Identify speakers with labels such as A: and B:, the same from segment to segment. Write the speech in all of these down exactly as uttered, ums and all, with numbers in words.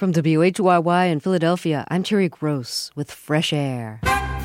A: From W H Y Y in Philadelphia, I'm Terry Gross with Fresh Air.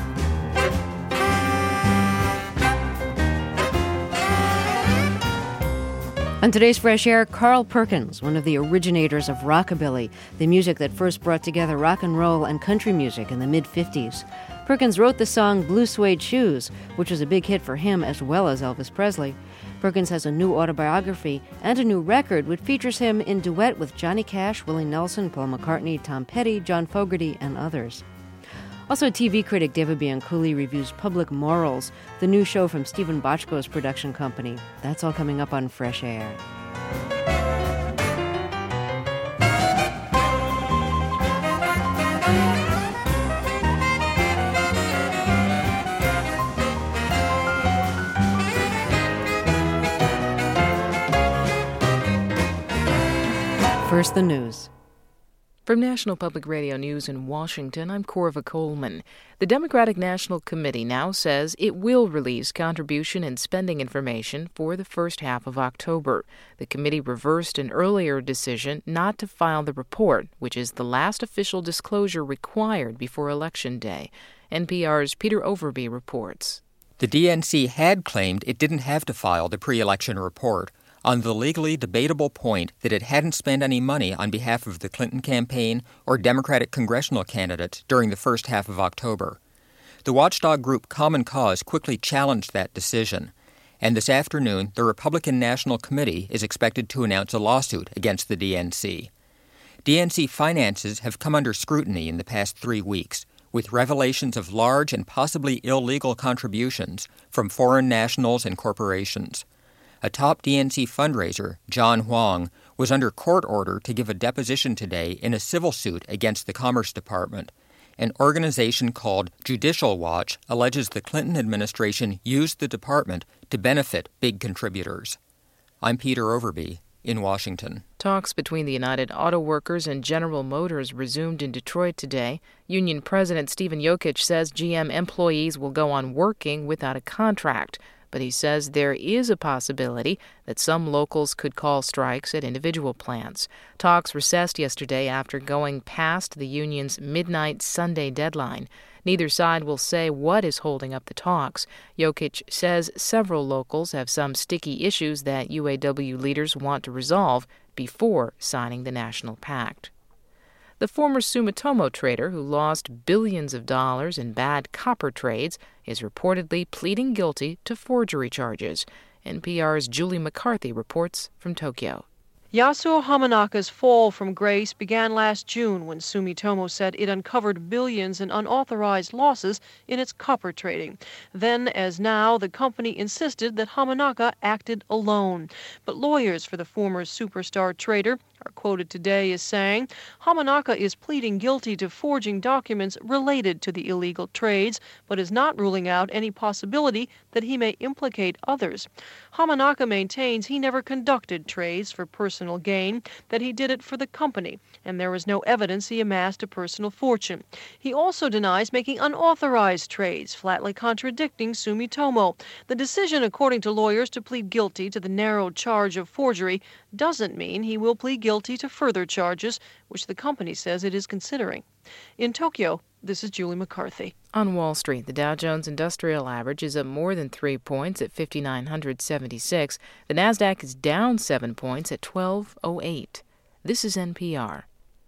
A: On today's Fresh Air, Carl Perkins, one of the originators of rockabilly, the music that first brought together rock and roll and country music in the mid-fifties. Perkins wrote the song Blue Suede Shoes, which was a big hit for him as well as Elvis Presley. Perkins has a new autobiography and a new record which features him in duet with Johnny Cash, Willie Nelson, Paul McCartney, Tom Petty, John Fogerty, and others. Also, T V critic David Bianculli reviews Public Morals, the new show from Stephen Bochco's production company. That's all coming up on Fresh Air. First, the news.
B: From National Public Radio News in Washington, I'm Corva Coleman. The Democratic National Committee now says it will release contribution and spending information for the first half of October. The committee reversed an earlier decision not to file the report, which is the last official disclosure required before Election Day. N P R's Peter Overby reports.
C: The D N C had claimed it didn't have to file the pre-election report on the legally debatable point that it hadn't spent any money on behalf of the Clinton campaign or Democratic congressional candidates during the first half of October. The watchdog group Common Cause quickly challenged that decision, and this afternoon the Republican National Committee is expected to announce a lawsuit against the D N C. D N C finances have come under scrutiny in the past three weeks, with revelations of large and possibly illegal contributions from foreign nationals and corporations. A top D N C fundraiser, John Huang, was under court order to give a deposition today in a civil suit against the Commerce Department. An organization called Judicial Watch alleges the Clinton administration used the department to benefit big contributors. I'm Peter Overby in Washington.
B: Talks between the United Auto Workers and General Motors resumed in Detroit today. Union President Stephen Yokich says G M employees will go on working without a contract, but he says there is a possibility that some locals could call strikes at individual plants. Talks recessed yesterday after going past the union's midnight Sunday deadline. Neither side will say what is holding up the talks. Yokich says several locals have some sticky issues that U A W leaders want to resolve before signing the national pact. The former Sumitomo trader who lost billions of dollars in bad copper trades is reportedly pleading guilty to forgery charges. N P R's Julie McCarthy reports from Tokyo.
D: Yasuo Hamanaka's fall from grace began last June when Sumitomo said it uncovered billions in unauthorized losses in its copper trading. Then, as now, the company insisted that Hamanaka acted alone. But lawyers for the former superstar trader are quoted today as saying, Hamanaka is pleading guilty to forging documents related to the illegal trades, but is not ruling out any possibility that he may implicate others. Hamanaka maintains he never conducted trades for personal gain, that he did it for the company, and there is no evidence he amassed a personal fortune. He also denies making unauthorized trades, flatly contradicting Sumitomo. The decision, according to lawyers, to plead guilty to the narrow charge of forgery doesn't mean he will plead guilty to further charges, which the company says it is considering. In Tokyo, this is Julie McCarthy.
B: On Wall Street, the Dow Jones Industrial Average is up more than three points at five thousand nine hundred seventy-six. The Nasdaq is down seven points at twelve oh eight. This is N P R.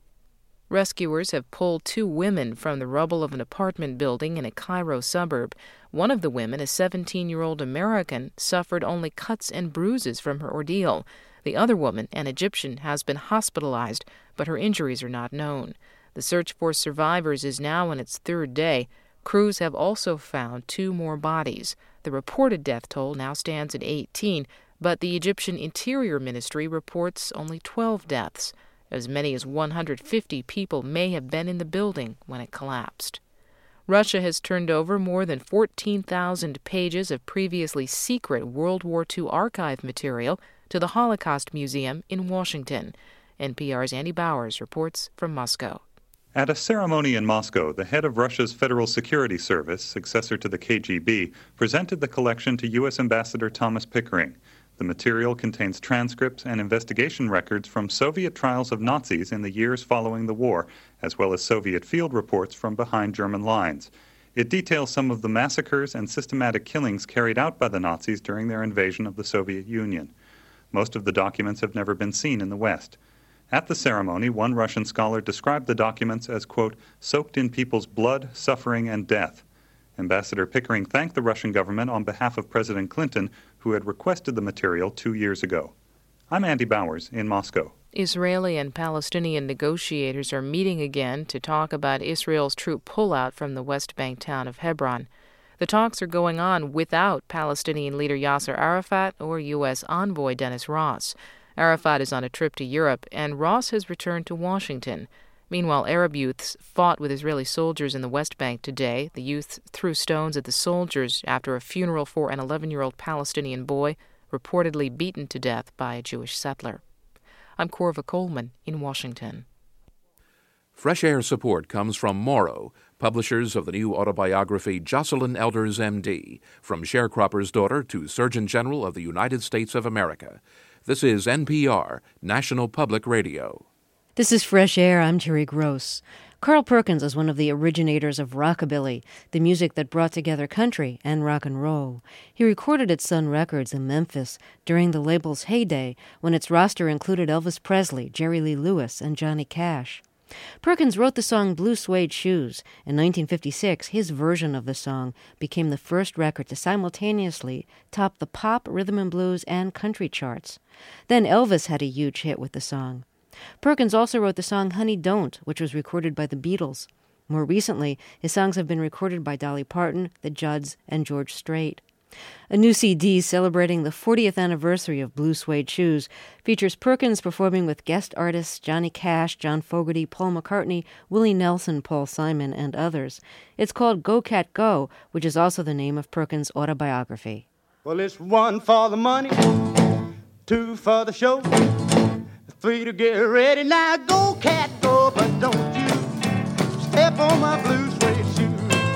B: Rescuers have pulled two women from the rubble of an apartment building in a Cairo suburb. One of the women, a seventeen-year-old American, suffered only cuts and bruises from her ordeal. The other woman, an Egyptian, has been hospitalized, but her injuries are not known. The search for survivors is now on its third day. Crews have also found two more bodies. The reported death toll now stands at eighteen, but the Egyptian Interior Ministry reports only twelve deaths. As many as one hundred fifty people may have been in the building when it collapsed. Russia has turned over more than fourteen thousand pages of previously secret World War Two archive material to the Holocaust Museum in Washington. N P R's Andy Bowers reports from Moscow.
E: At a ceremony in Moscow, the head of Russia's Federal Security Service, successor to the K G B, presented the collection to U S Ambassador Thomas Pickering. The material contains transcripts and investigation records from Soviet trials of Nazis in the years following the war, as well as Soviet field reports from behind German lines. It details some of the massacres and systematic killings carried out by the Nazis during their invasion of the Soviet Union. Most of the documents have never been seen in the West. At the ceremony, one Russian scholar described the documents as, quote, soaked in people's blood, suffering, and death. Ambassador Pickering thanked the Russian government on behalf of President Clinton, who had requested the material two years ago. I'm Andy Bowers in Moscow.
B: Israeli and Palestinian negotiators are meeting again to talk about Israel's troop pullout from the West Bank town of Hebron. The talks are going on without Palestinian leader Yasser Arafat or U S envoy Dennis Ross. Arafat is on a trip to Europe, and Ross has returned to Washington. Meanwhile, Arab youths fought with Israeli soldiers in the West Bank today. The youth threw stones at the soldiers after a funeral for an eleven-year-old Palestinian boy reportedly beaten to death by a Jewish settler. I'm Corva Coleman in Washington.
F: Fresh Air support comes from Morrow, publishers of the new autobiography Jocelyn Elders, M D, From Sharecropper's Daughter to Surgeon General of the United States of America. This is N P R, National Public Radio.
A: This is Fresh Air. I'm Terry Gross. Carl Perkins is one of the originators of rockabilly, the music that brought together country and rock and roll. He recorded at Sun Records in Memphis during the label's heyday, when its roster included Elvis Presley, Jerry Lee Lewis, and Johnny Cash. Perkins wrote the song Blue Suede Shoes. In nineteen fifty-six, his version of the song became the first record to simultaneously top the pop, rhythm and blues, and country charts. Then Elvis had a huge hit with the song. Perkins also wrote the song Honey Don't, which was recorded by the Beatles. More recently, his songs have been recorded by Dolly Parton, the Judds, and George Strait. A new C D celebrating the fortieth anniversary of Blue Suede Shoes features Perkins performing with guest artists Johnny Cash, John Fogerty, Paul McCartney, Willie Nelson, Paul Simon, and others. It's called Go Cat Go, which is also the name of Perkins' autobiography.
G: Well, it's one for the money, two for the show, three to get ready. Now go, cat, go, but don't you step on my blue suede shoes.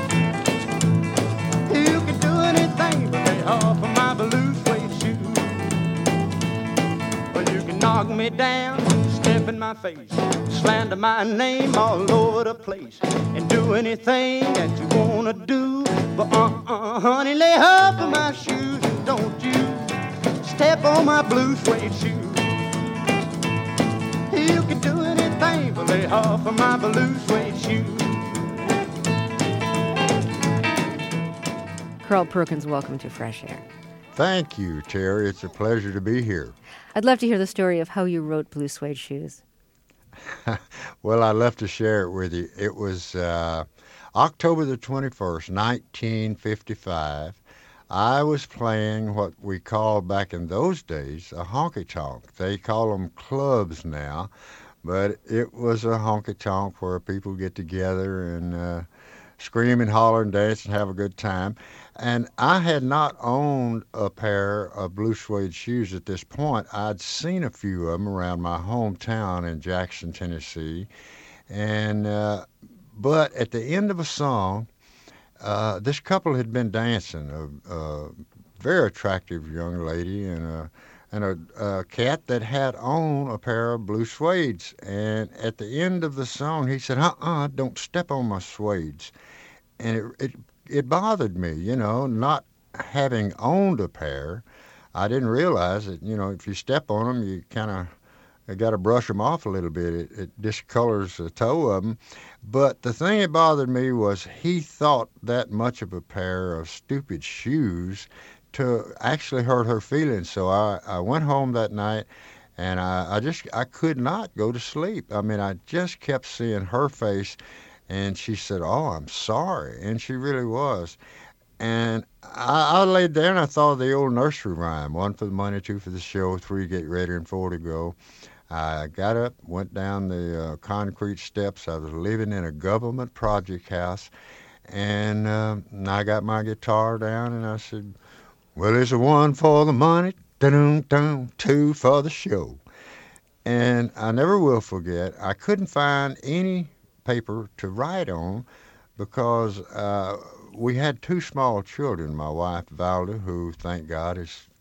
G: You can do anything but lay off of my blue suede shoes. Well, you can knock me down, step in my face, slander my name all over the place, and do anything that you wanna do. But uh-uh, honey, lay off of my shoes, and don't you step on my blue suede shoes. You can do anything but lay off of my blue suede shoes.
A: Carl Perkins, welcome to Fresh Air.
H: Thank you, Terry. It's a pleasure to be here.
A: I'd love to hear the story of how you wrote Blue Suede Shoes.
H: Well, I'd love to share it with you. It was uh, October the twenty-first, nineteen fifty-five. I was playing what we called back in those days a honky-tonk. They call them clubs now, but it was a honky-tonk where people get together and uh, scream and holler and dance and have a good time. And I had not owned a pair of blue suede shoes at this point. I'd seen a few of them around my hometown in Jackson, Tennessee. And uh, but at the end of a song, uh, this couple had been dancing, a, a very attractive young lady and a and a, a cat that had owned a pair of blue suedes. And at the end of the song, he said, uh-uh, don't step on my suedes. And it, it it bothered me, you know, not having owned a pair. I didn't realize that, you know, if you step on them, you kind of got to brush them off a little bit. It, it discolors the toe of them. But the thing that bothered me was he thought that much of a pair of stupid shoes to actually hurt her feelings. So I, I went home that night, and I, I just I could not go to sleep. I mean, I just kept seeing her face. And she said, oh, I'm sorry. And she really was. And I, I laid there and I thought of the old nursery rhyme, one for the money, two for the show, three get ready, and four to go. I got up, went down the uh, concrete steps. I was living in a government project house. And uh, I got my guitar down and I said, well, it's a one for the money, dun-dun, two for the show. And I never will forget, I couldn't find any paper to write on because uh, we had two small children. My wife, Valda, who, thank God, is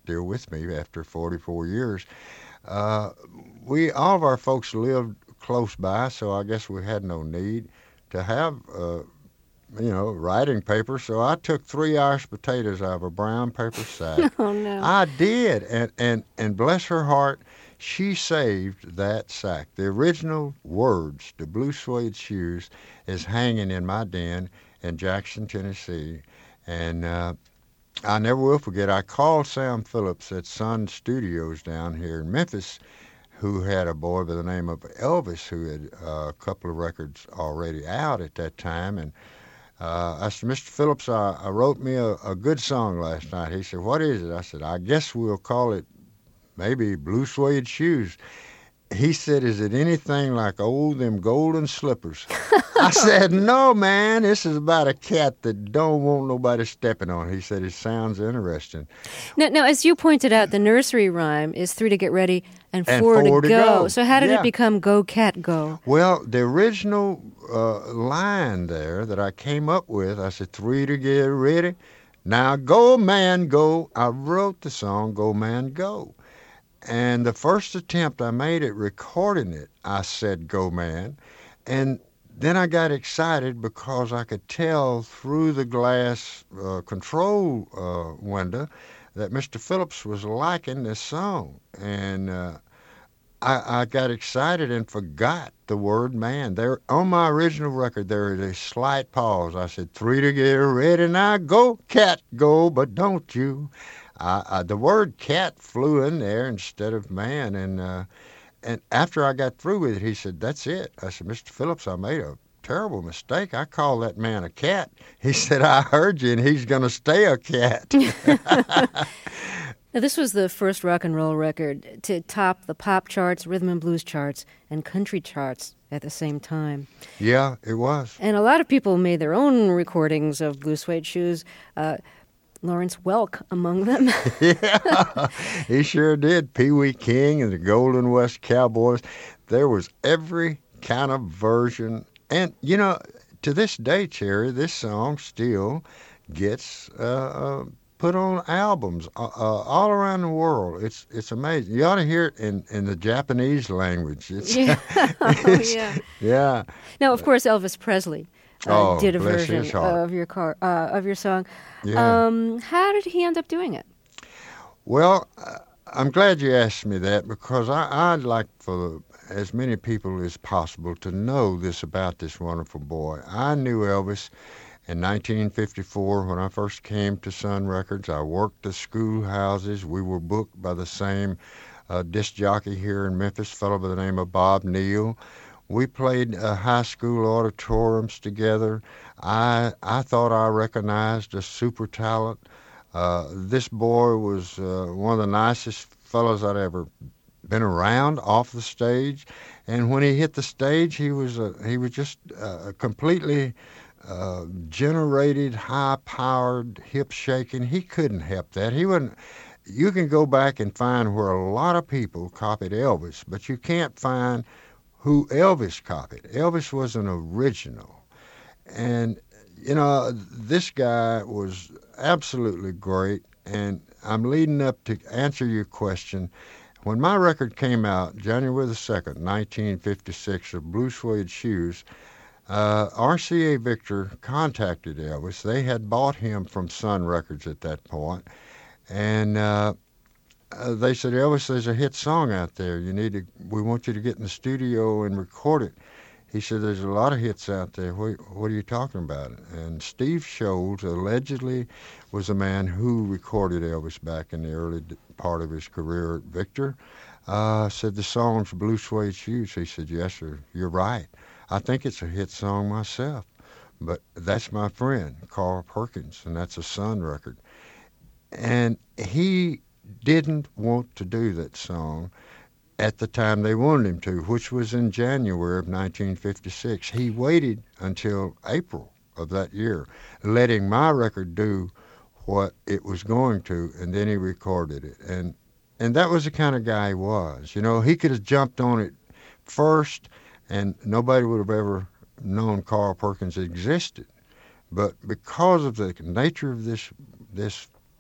H: still with me after forty-four years. Uh, we all of our folks lived close by, so I guess we had no need to have, uh, you know, writing paper. So I took three Irish potatoes out of a brown paper sack.
A: Oh, no.
H: I did, and, and, and bless her heart, she saved that sack. The original words to Blue Suede Shoes is hanging in my den in Jackson, Tennessee, and uh, I never will forget, I called Sam Phillips at Sun Studios down here in Memphis, who had a boy by the name of Elvis, who had uh, a couple of records already out at that time. And uh, I said, Mister Phillips, I, I wrote me a, a good song last night. He said, what is it? I said, I guess we'll call it maybe Blue Suede Shoes. He said, is it anything like old them golden slippers? I said, no, man, this is about a cat that don't want nobody stepping on. He said, it sounds interesting.
A: Now, now, as you pointed out, the nursery rhyme is three to get ready and,
H: And
A: four,
H: four
A: to,
H: to
A: go.
H: go.
A: So how did
H: Yeah.
A: it become Go Cat Go?
H: Well, the original uh, line there that I came up with, I said, three to get ready. Now go, man, go. I wrote the song, Go, Man, Go. And the first attempt I made at recording it, I said, Go, Man. And then I got excited because I could tell through the glass uh, control uh, window that Mister Phillips was liking this song. And uh, I, I got excited and forgot the word man. There, on my original record, there is a slight pause. I said, three to get ready, now go, cat, go, but don't you. I, I, the word cat flew in there instead of man, and uh, and after I got through with it, he said, that's it. I said, Mister Phillips, I made a terrible mistake. I called that man a cat. He said, I heard you, and he's going to stay a cat.
A: Now, this was the first rock and roll record to top the pop charts, rhythm and blues charts, and country charts at the same time.
H: Yeah, it was.
A: And a lot of people made their own recordings of Blue Suede Shoes, uh, Lawrence Welk among them.
H: Yeah, he sure did. Pee Wee King and the Golden West Cowboys. There was every kind of version. And, you know, to this day, Cherry, this song still gets uh, uh, put on albums uh, uh, all around the world. It's it's amazing. You ought to hear it in, in the Japanese language. It's,
A: Yeah.
H: it's-
A: Yeah.
H: yeah.
A: Now, of course, Elvis Presley uh,
H: Oh,
A: did a
H: bless
A: version
H: his heart.
A: of your car uh, of your song.
H: Yeah.
A: Um, how did he end up doing it?
H: Well, uh, I'm glad you asked me that because I, I'd like for as many people as possible to know this about this wonderful boy. I knew Elvis in nineteen fifty-four when I first came to Sun Records. I worked the schoolhouses. We were booked by the same uh, disc jockey here in Memphis, a fellow by the name of Bob Neal. We played uh, high school auditoriums together. I I thought I recognized a super talent. Uh, this boy was uh, one of the nicest fellows I'd ever been around off the stage, and when he hit the stage, he was uh, he was just uh, completely uh, generated, high-powered, hip-shaking. He couldn't help that. He wouldn't. You can go back and find where a lot of people copied Elvis, but you can't find who Elvis copied. Elvis was an original. And, you know, this guy was absolutely great. And I'm leading up to answer your question. When my record came out, January the second, nineteen fifty-six, of Blue Suede Shoes, uh, R C A Victor contacted Elvis. They had bought him from Sun Records at that point. And uh, Uh, they said, Elvis, there's a hit song out there. You need to. We want you to get in the studio and record it. He said, there's a lot of hits out there. What, what are you talking about? And Steve Sholes allegedly was a man who recorded Elvis back in the early part of his career at Victor. Uh, said the song's Blue Suede Shoes. He said, yes, sir, you're right. I think it's a hit song myself. But that's my friend, Carl Perkins, and that's a Sun record. And he didn't want to do that song at the time they wanted him to, which was in January of nineteen fifty-six. He waited until April of that year, letting my record do what it was going to, and then he recorded it. And and that was the kind of guy he was. You know, he could have jumped on it first, and nobody would have ever known Carl Perkins existed. But because of the nature of this this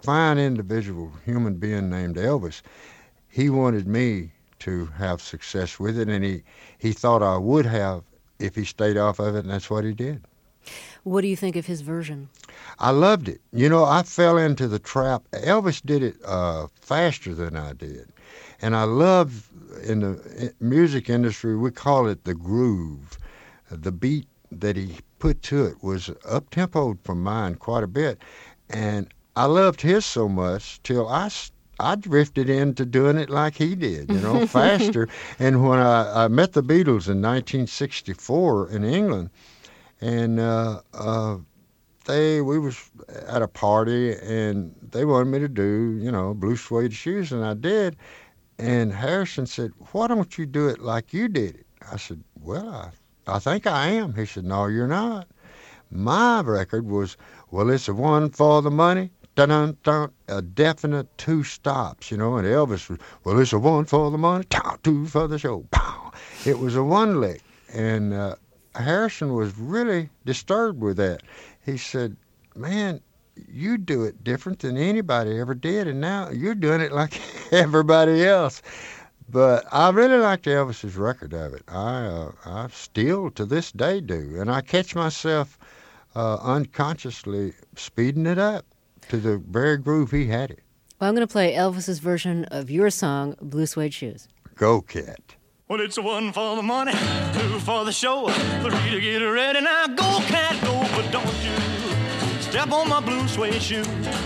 H: fine individual, human being named Elvis. He wanted me to have success with it, and he, he thought I would have if he stayed off of it, and that's what he did.
A: What do you think of his version?
H: I loved it. You know, I fell into the trap. Elvis did it uh, faster than I did. And I love, in the music industry, we call it the groove. The beat that he put to it was up-tempoed from mine quite a bit. And I loved his so much till I, I drifted into doing it like he did, you know, faster. And when I, I met the Beatles in nineteen sixty-four in England, and uh, uh, they we was at a party, and they wanted me to do, you know, Blue Suede Shoes, and I did. And Harrison said, "Why don't you do it like you did it?" I said, "Well, I, I think I am." He said, "No, you're not. My record was, well, it's a one for the money, dun dun, a definite two stops, you know." And Elvis was, well, it's a one for the money, two for the show, pow. It was a one lick, and uh, Harrison was really disturbed with that. He said, "Man, you do it different than anybody ever did, and now you're doing it like everybody else." But I really liked Elvis's record of it. I uh, I still to this day do, and I catch myself uh, unconsciously speeding it up to the very groove he had it.
A: Well, I'm going to play Elvis's version of your song, Blue Suede Shoes.
H: Go, Cat.
I: Well, it's a one for the money, two for the show, three to get ready. Now go, cat, go, but don't you step on my blue suede shoe.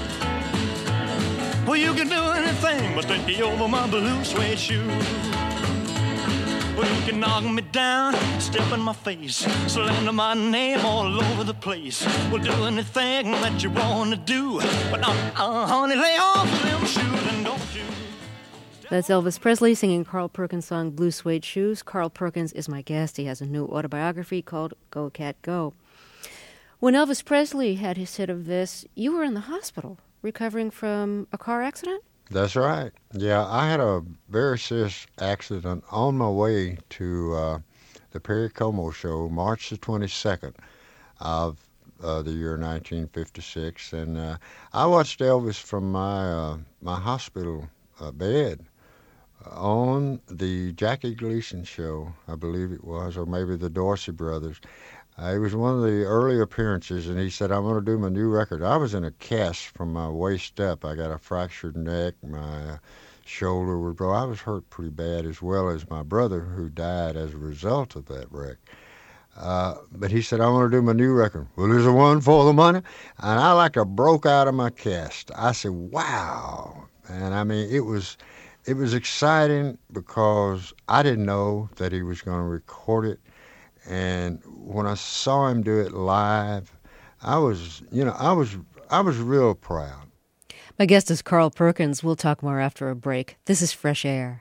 I: Well, you can do anything but stay over my blue suede shoe. Well, you can knock me down, step in my face, slander my name all over the place. Well, do anything that you want to do, but uh, uh, honey, lay off them shoes and don't you.
A: That's Elvis Presley singing Carl Perkins' song Blue Suede Shoes. Carl Perkins is my guest. He has a new autobiography called Go Cat Go. When Elvis Presley had his hit of this, you were in the hospital recovering from a car accident?
H: That's right. Yeah, I had a very serious accident on my way to uh, the Perry Como show, March the twenty-second of uh, the year nineteen fifty-six. And uh, I watched Elvis from my, uh, my hospital uh, bed on the Jackie Gleason show, I believe it was, or maybe the Dorsey Brothers. Uh, it was one of the early appearances, and he said, "I'm going to do my new record." I was in a cast from my waist up. I got a fractured neck. My uh, shoulder was broke. I was hurt pretty bad, as well as my brother, who died as a result of that wreck. Uh, but he said, "I'm going to do my new record." Well, there's a one for the money. And I like to broke out of my cast. I said, wow. And I mean, it was... It was exciting because I didn't know that he was going to record it. And when I saw him do it live, I was, you know, I was, I was real proud.
A: My guest is Carl Perkins. We'll talk more after a break. This is Fresh Air.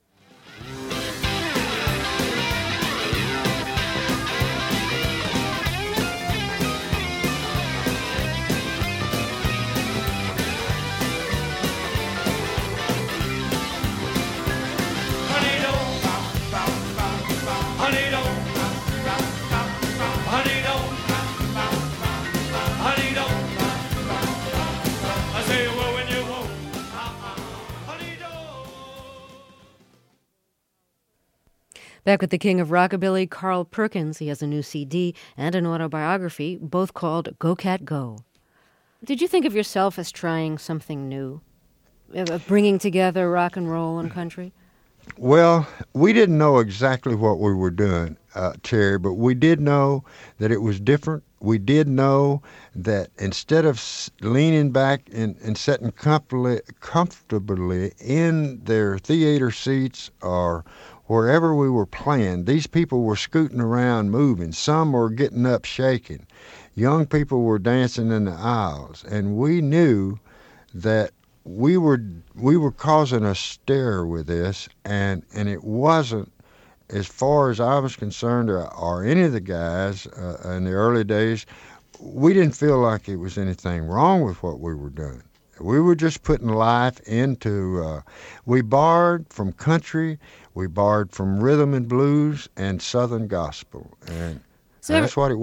A: Back with the king of rockabilly, Carl Perkins. He has a new C D and an autobiography, both called Go Cat Go. Did you think of yourself as trying something new, of bringing together rock and roll and country?
H: Well, we didn't know exactly what we were doing, uh, Terry, but we did know that it was different. We did know that instead of leaning back and, and sitting comfortably, comfortably in their theater seats or wherever we were playing, these people were scooting around moving. Some were getting up shaking. Young people were dancing in the aisles. And we knew that we were we were causing a stir with this, and, and it wasn't, as far as I was concerned, or, or any of the guys uh, in the early days, we didn't feel like it was anything wrong with what we were doing. We were just putting life into, uh, we borrowed from country, we borrowed from rhythm and blues and Southern gospel, and
A: so
H: that's
A: every,
H: what it was.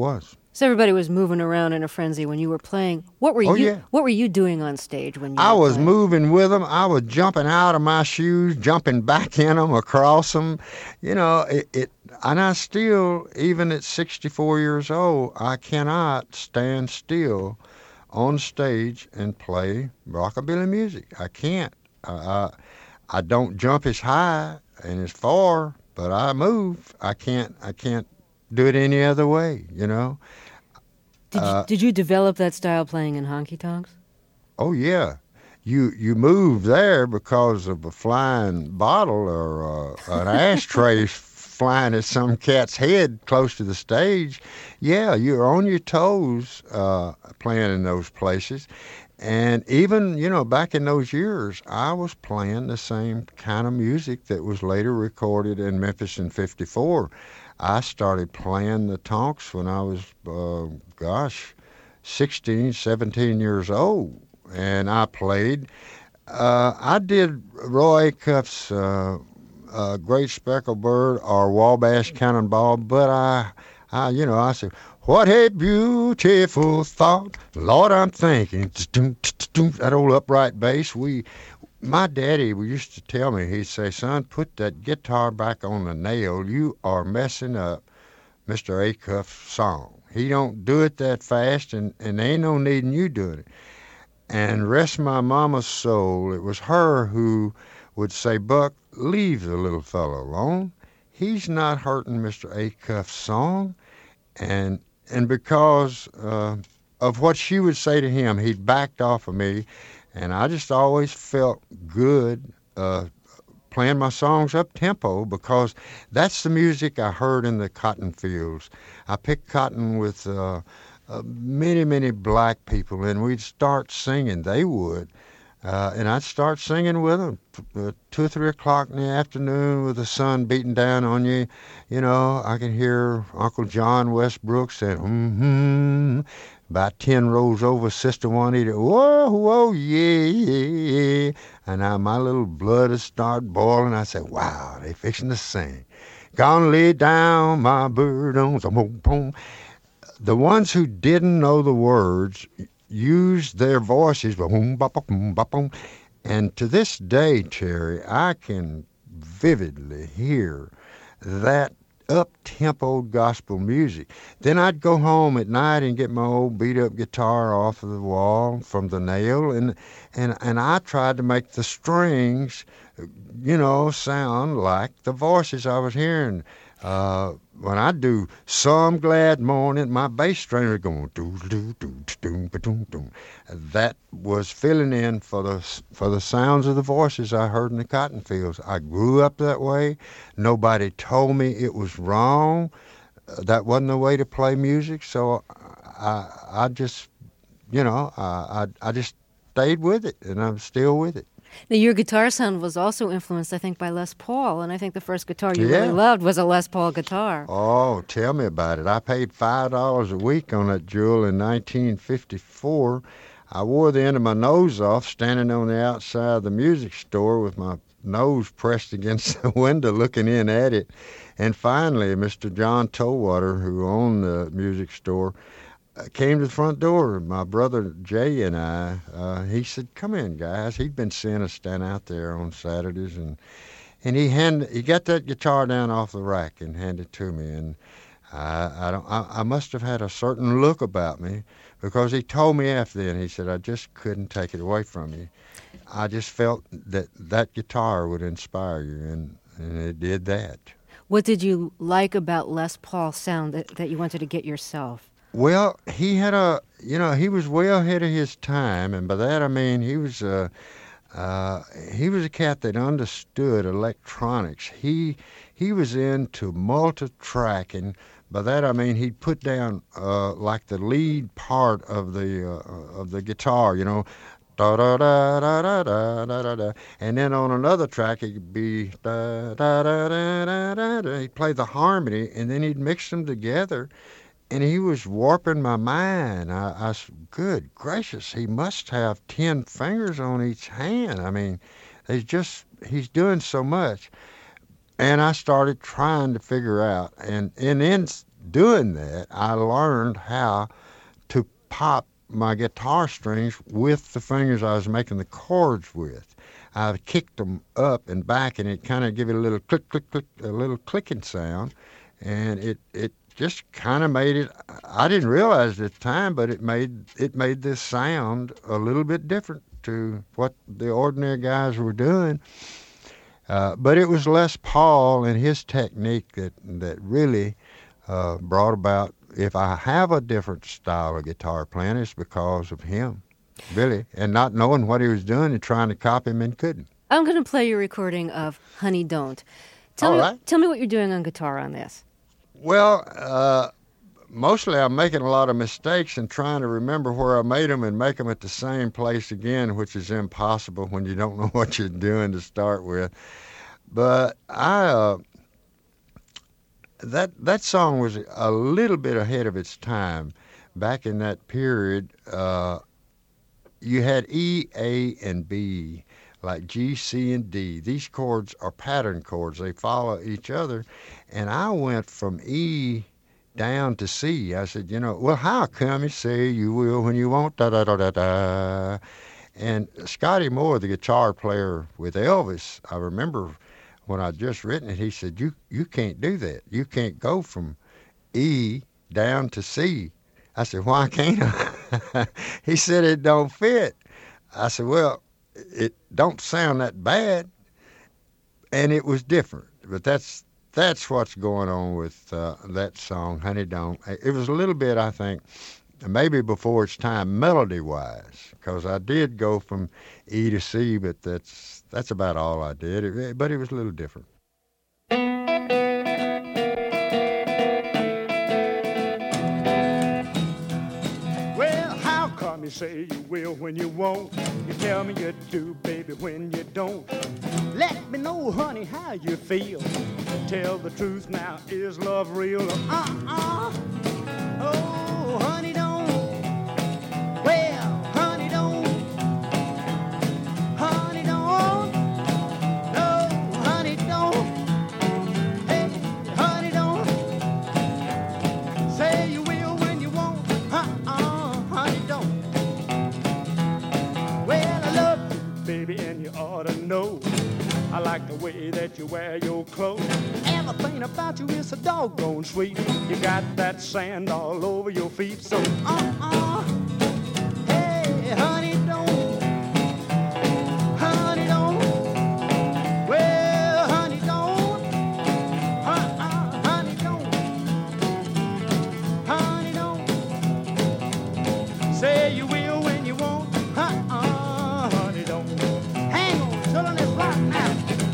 A: So everybody was moving around in a frenzy when you were playing. What were
H: Oh,
A: you?
H: yeah.
A: What were you doing on stage when you?
H: I
A: were
H: was
A: playing?
H: moving with them. I was jumping out of my shoes, jumping back in them, across them. You know, it, it and I still, even at sixty-four years old, I cannot stand still on stage and play rockabilly music. I can't. I, I, I don't jump as high and as far, but I move. I can't. I can't do it any other way. You know.
A: Did you,
H: Uh,
A: did you develop that style playing in honky tonks?
H: Oh yeah, you you move there because of a flying bottle or uh, an ashtray flying at some cat's head close to the stage. Yeah, you're on your toes uh, playing in those places. And even, you know, back in those years, I was playing the same kind of music that was later recorded in Memphis in fifty-four. I started playing the tonks when I was, uh, gosh, sixteen, seventeen years old. And I played. Uh, I did Roy Acuff's uh, uh, Great Speckled Bird or Wabash Cannonball, but I, I, you know, I said, what a beautiful thought, Lord, I'm thinking. That old upright bass. We, my daddy used to tell me, he'd say, son, put that guitar back on the nail. You are messing up Mister Acuff's song. He don't do it that fast, and, and there ain't no need in you doing it. And rest my mama's soul, it was her who would say, Buck, leave the little fellow alone. He's not hurting Mister Acuff's song. And and because uh, of what she would say to him, he'd backed off of me, and I just always felt good uh, playing my songs up-tempo because that's the music I heard in the cotton fields. I picked cotton with uh, uh, many, many black people, and we'd start singing. They would. Uh, and I'd start singing with them, uh, two or three o'clock in the afternoon with the sun beating down on you. You know, I can hear Uncle John Westbrook saying, mm-hmm, about ten rows over, Sister Juanita, whoa, whoa, yeah, yeah, yeah. And now my little blood would start boiling. I said, wow, they fixing to sing. Gonna lay down my burdens. The ones who didn't know the words used their voices, and to this day, Terry, I can vividly hear that up-tempo gospel music. Then I'd go home at night and get my old beat-up guitar off of the wall from the nail, and and and I tried to make the strings, you know, sound like the voices I was hearing. Uh, when I do Some Glad Morning, my bass string was going doo doo doo doo doo doo. That was filling in for the for the sounds of the voices I heard in the cotton fields. I grew up that way. Nobody told me it was wrong. Uh, that wasn't the way to play music. So I I just, you know, I I, I just stayed with it, and I'm still with it.
A: Now, your guitar sound was also influenced, I think, by Les Paul, and I think the first guitar you
H: Yeah.
A: really loved was a Les Paul guitar.
H: Oh, tell me about it. I paid five dollars a week on that jewel in nineteen fifty-four. I wore the end of my nose off standing on the outside of the music store with my nose pressed against the window looking in at it. And finally, Mister John Towater, who owned the music store, came to the front door. My brother Jay and I, uh, he said, come in, guys. He'd been seeing us stand out there on Saturdays, and and he hand, he got that guitar down off the rack and handed it to me. And I, I, don't, I, I must have had a certain look about me because he told me after then, he said, I just couldn't take it away from you. I just felt that that guitar would inspire you, and, and it did that.
A: What did you like about Les Paul's sound that, that you wanted to get yourself?
H: Well, he had a, you know, he was way ahead of his time, and by that I mean he was a, uh, he was a cat that understood electronics. He he was into multi-tracking. By that I mean he'd put down uh, like the lead part of the uh, of the guitar, you know, da da da da da da da da da, and then on another track it could be da da da da da da da. He'd play the harmony, and then he'd mix them together. And he was warping my mind. I, I said, good gracious, he must have ten fingers on each hand. I mean, there's just, he's doing so much. And I started trying to figure out. And, and then doing that, I learned how to pop my guitar strings with the fingers I was making the chords with. I kicked them up and back, and it kind of gave it a little click, click, click, a little clicking sound, and it it just kind of made it. I didn't realize it at the time, but it made it made this sound a little bit different to what the ordinary guys were doing. Uh, but it was Les Paul and his technique that that really uh, brought about. If I have a different style of guitar playing, it's because of him, really, and not knowing what he was doing and trying to copy him and couldn't.
A: I'm going to play your recording of Honey Don't. Tell
H: All
A: me,
H: right.
A: Tell me what you're doing on guitar on this.
H: Well, uh, mostly I'm making a lot of mistakes and trying to remember where I made them and make them at the same place again, which is impossible when you don't know what you're doing to start with. But I, uh, that that song was a little bit ahead of its time. Back in that period, uh, you had E, A, and B, like G, C, and D. These chords are pattern chords. They follow each other. And I went from E down to C. I said, you know, well, how come you say you will when you won't, da-da-da-da-da. And Scotty Moore, the guitar player with Elvis, I remember when I'd just written it, he said, you, you can't do that. You can't go from E down to C. I said, why can't I? He said, it don't fit. I said, well, it don't sound that bad. And it was different. But that's that's what's going on with uh, that song, Honey Don't. It was a little bit, I think, maybe before its time, melody-wise, because I did go from E to C, but that's that's about all I did. It, but it was a little different.
G: Well, how come you say you will when you won't? You tell me you do, baby, when you don't. Let me know, honey, how you feel. Tell the truth now, is love real? Uh-uh. Oh, honey, don't. Well, honey, don't. Honey, don't. No, honey, don't. Hey, honey, don't. Say you will when you won't. Uh-uh, honey, don't. Well, I love you, baby, and you ought to know. I like the way that you wear your clothes. Everything about you is so doggone sweet. You got that sand all over your feet, so uh-uh. Hey, honey, don't. Honey, don't. Well, honey, don't. Uh-uh, honey, don't. Honey, don't. Say you will when you won't. Uh-uh, honey, don't. Hang on, children, it's right now.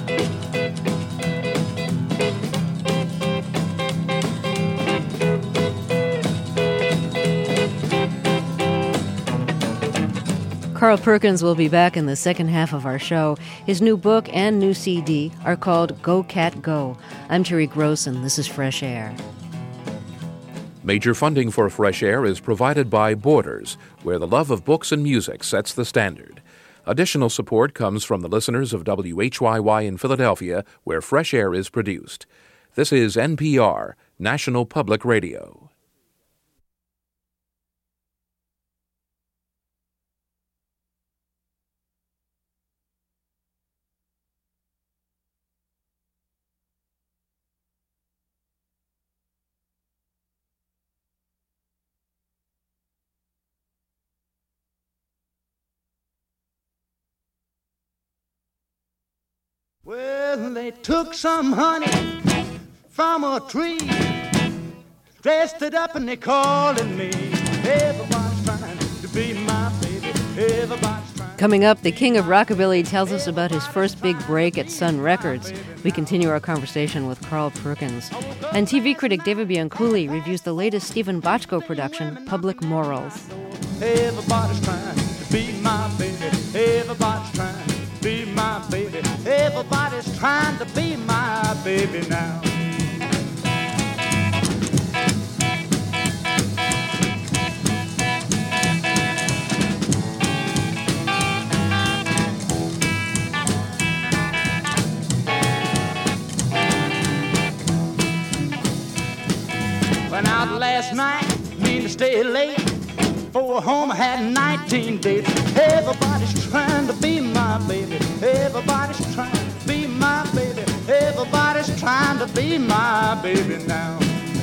A: Carl Perkins will be back in the second half of our show. His new book and new C D are called Go Cat Go. I'm Terry Gross, and this is Fresh Air.
F: Major funding for Fresh Air is provided by Borders, where the love of books and music sets the standard. Additional support comes from the listeners of W H Y Y in Philadelphia, where Fresh Air is produced. This is N P R, National Public Radio.
G: Well, they took some honey from a tree, dressed it up and they called it me. Everybody's trying to be my baby. Everybody's trying.
A: Coming up, the king of rockabilly tells us about his first big break at Sun Records. We continue our conversation with Carl Perkins. And T V critic David Bianculli reviews the latest Stephen Bochco production, Public Morals.
G: Everybody's trying to be my baby. Everybody's trying to be my baby. Everybody's trying to be my baby now. When last night, mean to stay late. For home I had nineteen dates. Everybody's trying to be my baby. Everybody's trying to be my baby. Everybody's trying to be my baby now.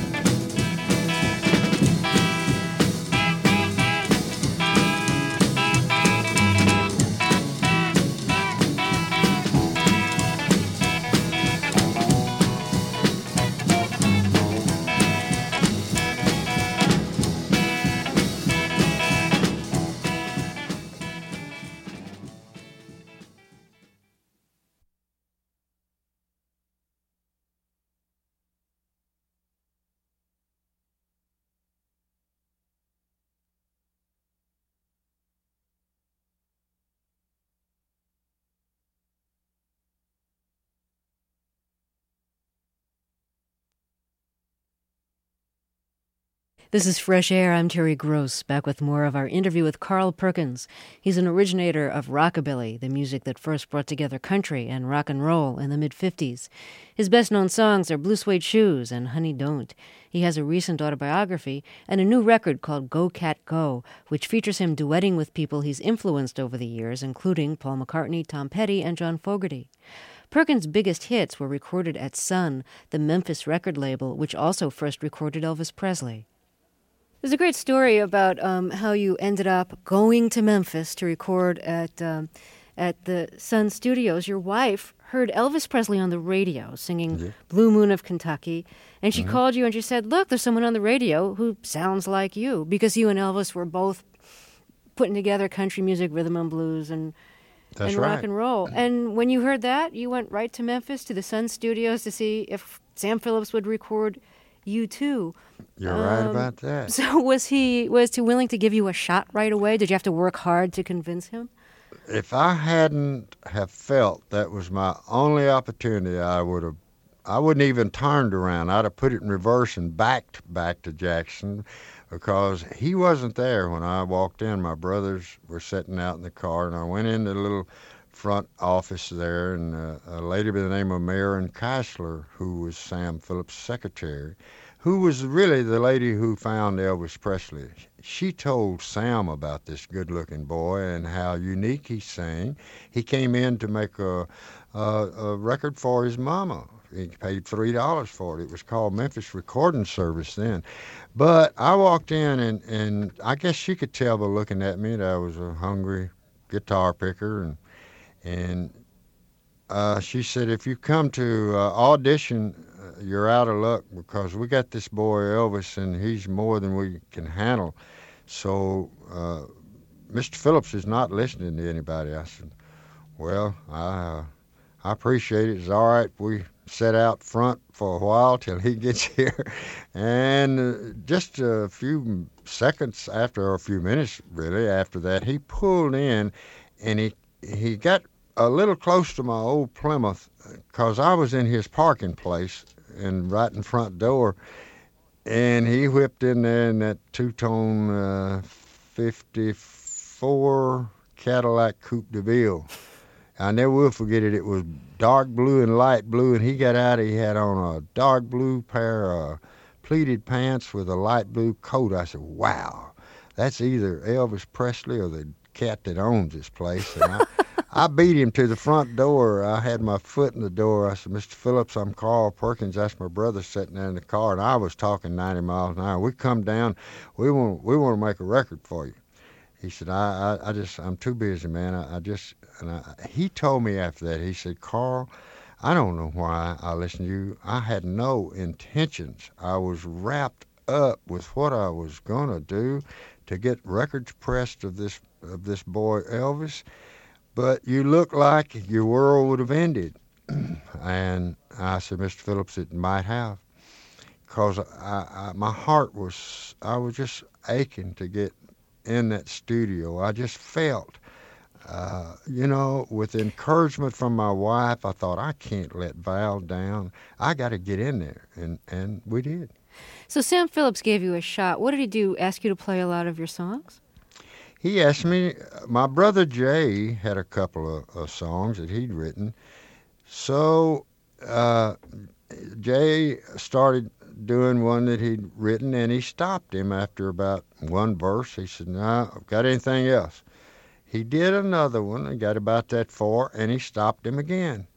A: This is Fresh Air. I'm Terry Gross, back with more of our interview with Carl Perkins. He's an originator of rockabilly, the music that first brought together country and rock and roll in the mid-fifties. His best-known songs are Blue Suede Shoes and Honey Don't. He has a recent autobiography and a new record called Go Cat Go, which features him duetting with people he's influenced over the years, including Paul McCartney, Tom Petty, and John Fogerty. Perkins' biggest hits were recorded at Sun, the Memphis record label, which also first recorded Elvis Presley. There's a great story about um, how you ended up going to Memphis to record at um, at the Sun Studios. Your wife heard Elvis Presley on the radio singing yeah. Blue Moon of Kentucky, and she mm-hmm. called you and she said, look, there's someone on the radio who sounds like you, because you and Elvis were both putting together country music, rhythm and blues, and,
H: That's
A: and
H: right.
A: rock and roll. And when you heard that, you went right to Memphis to the Sun Studios to see if Sam Phillips would record you too.
H: You're
A: um,
H: right about that.
A: So was he was he willing to give you a shot right away? Did you have to work hard to convince him?
H: If I hadn't have felt that was my only opportunity, I would have, I wouldn't even turned around. I'd have put it in reverse and backed back to Jackson, because he wasn't there when I walked in. My brothers were sitting out in the car, and I went into the little front office there, and uh, a lady by the name of Marion Keisler, who was Sam Phillips' secretary, who was really the lady who found Elvis Presley. She told Sam about this good-looking boy and how unique he sang. He came in to make a, a, a record for his mama. He paid three dollars for it. It was called Memphis Recording Service then. But I walked in, and, and I guess she could tell by looking at me that I was a hungry guitar picker, and And uh, she said, if you come to uh, audition, uh, you're out of luck, because we got this boy Elvis, and he's more than we can handle. So uh, Mister Phillips is not listening to anybody. I said, well, I, uh, I appreciate it. It's all right. We set out front for a while till he gets here. And uh, just a few seconds after, or a few minutes really after that, he pulled in, and he he got a little close to my old Plymouth, because I was in his parking place and right in front door, and he whipped in there in that two-tone uh, fifty-four Cadillac Coupe de Ville. I never will forget it. It was dark blue and light blue, and he got out, he had on a dark blue pair of pleated pants with a light blue coat. I said, wow, that's either Elvis Presley or the cat that owns this place. And I, I beat him to the front door. I had my foot in the door. I said, Mister Phillips, I'm Carl Perkins. That's my brother sitting there in the car, and I was talking ninety miles an hour. We come down. We want we want to make a record for you. He said, I, I, I just, I'm too busy, man. I, I just, and I, he told me after that, he said, Carl, I don't know why I listened to you. I had no intentions. I was wrapped up with what I was going to do to get records pressed of this of this boy Elvis. But you look like your world would have ended. And I said, Mister Phillips, it might have. Because I, I, my heart was, I was just aching to get in that studio. I just felt, uh, you know, with encouragement from my wife, I thought, I can't let Val down. I got to get in there. And, and we did.
A: So Sam Phillips gave you a shot. What did he do? Ask you to play a lot of your songs?
H: He asked me, my brother Jay had a couple of, of songs that he'd written. So uh, Jay started doing one that he'd written, and he stopped him after about one verse. He said, "No, got anything else?" He did another one and got about that far, and he stopped him again.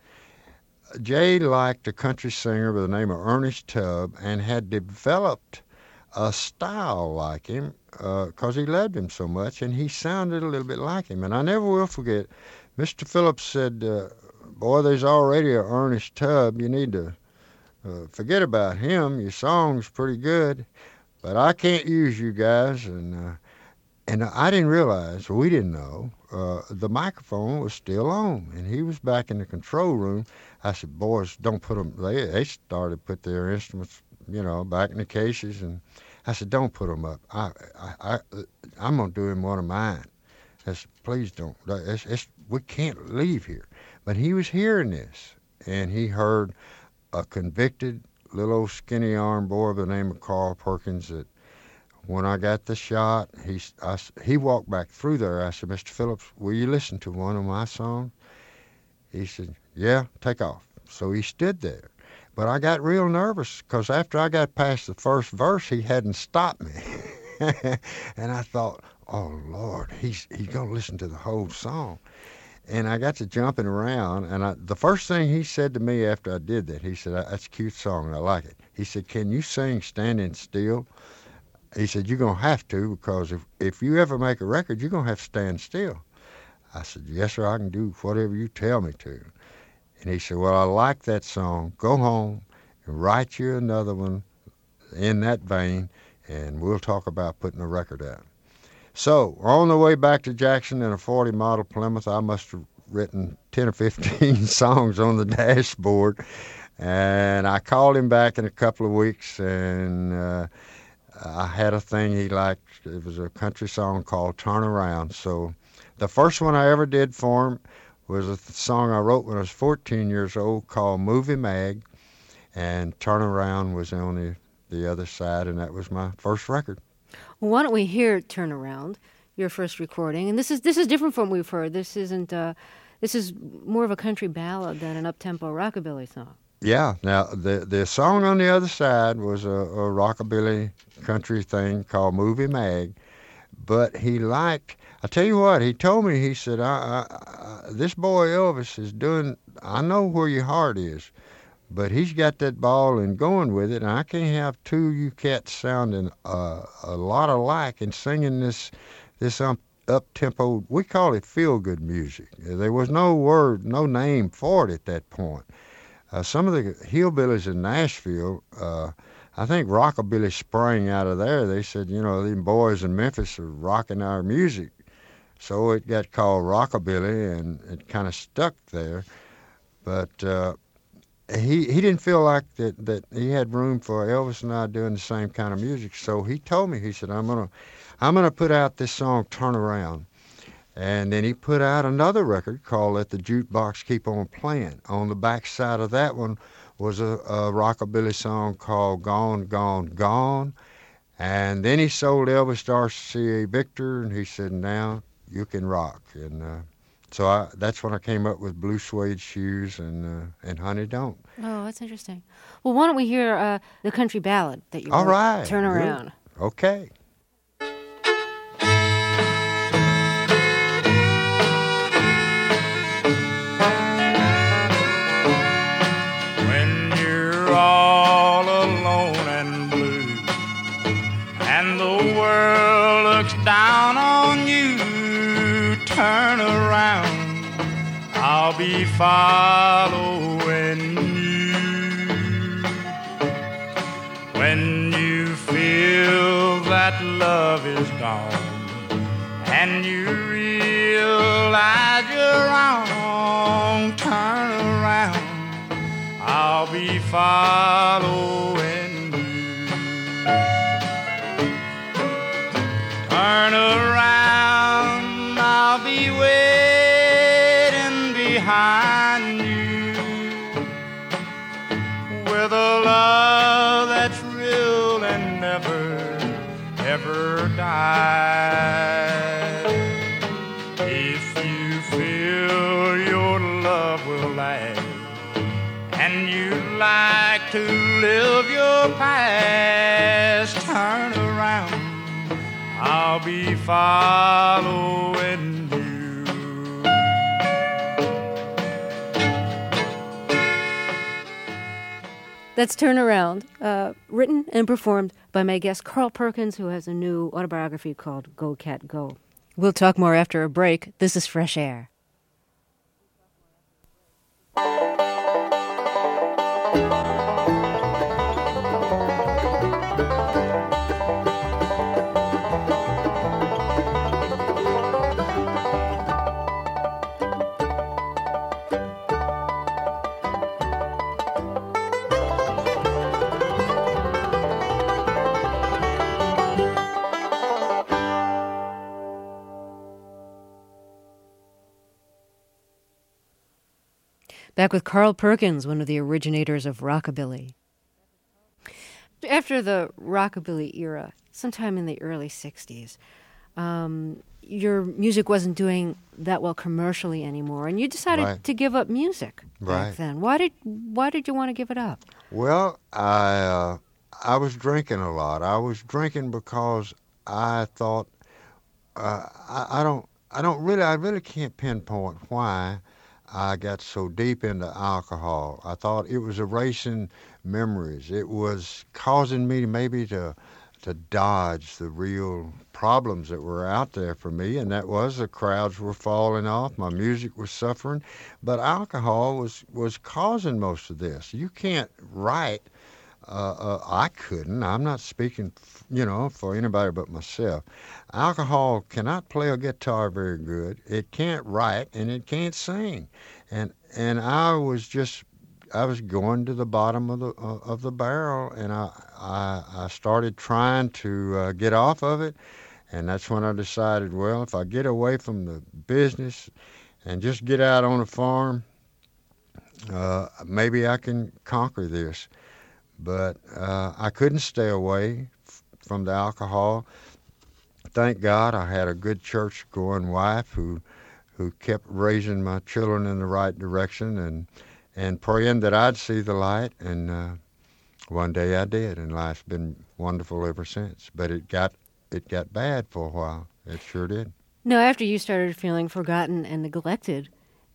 H: Jay liked a country singer by the name of Ernest Tubb and had developed a style like him because uh, he loved him so much, and he sounded a little bit like him. And I never will forget, Mister Phillips said, uh, boy, there's already a Ernest Tubb. You need to uh, forget about him. Your song's pretty good, but I can't use you guys. And uh, and I didn't realize, we didn't know, uh, the microphone was still on, and he was back in the control room. I said, boys, don't put them, they, they started to put their instruments, you know, back in the cases, and I said, don't put them up. I, I, I, I'm going to do him one of mine. I said, please don't. It's, it's, we can't leave here. But he was hearing this, and he heard a convicted little old skinny arm boy by the name of Carl Perkins that when I got the shot, he, I, he walked back through there. I said, Mister Phillips, will you listen to one of my songs? He said, yeah, take off. So he stood there. But I got real nervous because after I got past the first verse, he hadn't stopped me. And I thought, oh, Lord, he's, he's going to listen to the whole song. And I got to jumping around, and I, the first thing he said to me after I did that, he said, that's a cute song, and I like it. He said, can you sing Standing Still? He said, you're going to have to, because if, if you ever make a record, you're going to have to stand still. I said, yes, sir, I can do whatever you tell me to. And he said, well, I like that song. Go home and write you another one in that vein, and we'll talk about putting a record out. So on the way back to Jackson in a forty model Plymouth, I must have written ten or fifteen songs on the dashboard. And I called him back in a couple of weeks, and uh, I had a thing he liked. It was a country song called Turn Around. So the first one I ever did for him was a song I wrote when I was fourteen years old called Movie Mag, and Turn Around was on the, the other side, and that was my first record.
A: Well, why don't we hear Turn Around, your first recording? And this is this is different from what we've heard. This isn't uh, this is more of a country ballad than an up-tempo rockabilly song.
H: Yeah. Now, the the song on the other side was a, a rockabilly country thing called Movie Mag, but he liked, I tell you what, he told me, he said, I, I, I, this boy Elvis is doing, I know where your heart is, but he's got that ball and going with it, and I can't have two you cats sounding uh, a lot alike and singing this this um, up-tempo, we call it feel-good music. There was no word, no name for it at that point. Uh, some of the hillbillies in Nashville, uh, I think rockabilly sprang out of there. They said, you know, these boys in Memphis are rocking our music. So it got called rockabilly, and it kind of stuck there. But uh, he he didn't feel like that, that he had room for Elvis and I doing the same kind of music. So he told me, he said, I'm gonna I'm gonna put out this song, Turn Around. And then he put out another record called Let the Jukebox Keep On Playing. On the back side of that one was a, a rockabilly song called Gone, Gone, Gone. And then he sold Elvis to R C A Victor, and he said, now you can rock. And uh, so I, that's when I came up with Blue Suede Shoes and uh, and Honey Don't.
A: Oh, that's interesting. Well, why don't we hear uh, the country ballad that you
H: All
A: wrote,
H: right.
A: Turn Around.
H: Good. Okay.
I: All alone and blue, and the world looks down on you. Turn around, I'll be following you. When you feel that love is gone and you realize you're wrong, turn around, I'll be following you. Turn around, I'll be waiting behind you with a love that's real and never, ever dies. If you feel your love will last and you like
G: to live your past. Turn around, I'll be following you.
A: That's Turn Around, uh, written and performed by my guest Carl Perkins, who has a new autobiography called Go Cat Go. We'll talk more after a break. This is Fresh Air. Back with Carl Perkins, one of the originators of rockabilly. After the rockabilly era, sometime in the early sixties, um, your music wasn't doing that well commercially anymore, and you decided
H: Right.
A: to give up music
H: Right.
A: back then. Why did Why did you want to give it up?
H: Well, I uh, I was drinking a lot. I was drinking because I thought uh, I, I don't I don't really I really can't pinpoint why I got so deep into alcohol. I thought it was erasing memories. It was causing me maybe to to dodge the real problems that were out there for me, and that was the crowds were falling off, my music was suffering, but alcohol was, was causing most of this. You can't write. Uh, uh, I couldn't. I'm not speaking, f- you know, for anybody but myself. Alcohol cannot play a guitar very good. It can't write, and it can't sing. And and I was just, I was going to the bottom of the uh, of the barrel, and I I, I started trying to uh, get off of it, and that's when I decided, well, if I get away from the business and just get out on a farm, uh, maybe I can conquer this. But uh, I couldn't stay away f- from the alcohol. Thank God I had a good church-going wife who who kept raising my children in the right direction and and praying that I'd see the light. And uh, one day I did, and life's been wonderful ever since. But it got it got bad for a while. It sure did.
A: No, after you started feeling forgotten and neglected